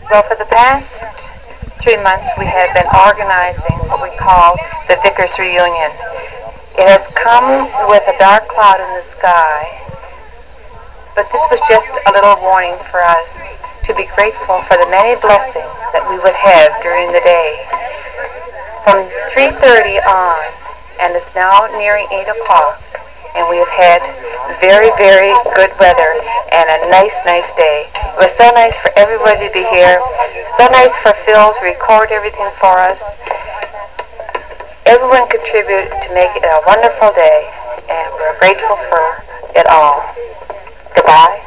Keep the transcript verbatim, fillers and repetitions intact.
Well, for the past three months we have been organizing what we call the Vickers Reunion. It has come with a dark cloud in the sky, but this was just a little warning for us to be grateful for the many blessings that we would have during the day. From three thirty on, and it's now nearing eight o'clock, and we have had very, very good weather and a nice, nice day. It was so nice for everybody to be here, so nice for Phil to record everything for us. Everyone contributed to make it a wonderful day, and we're grateful for it all. Goodbye.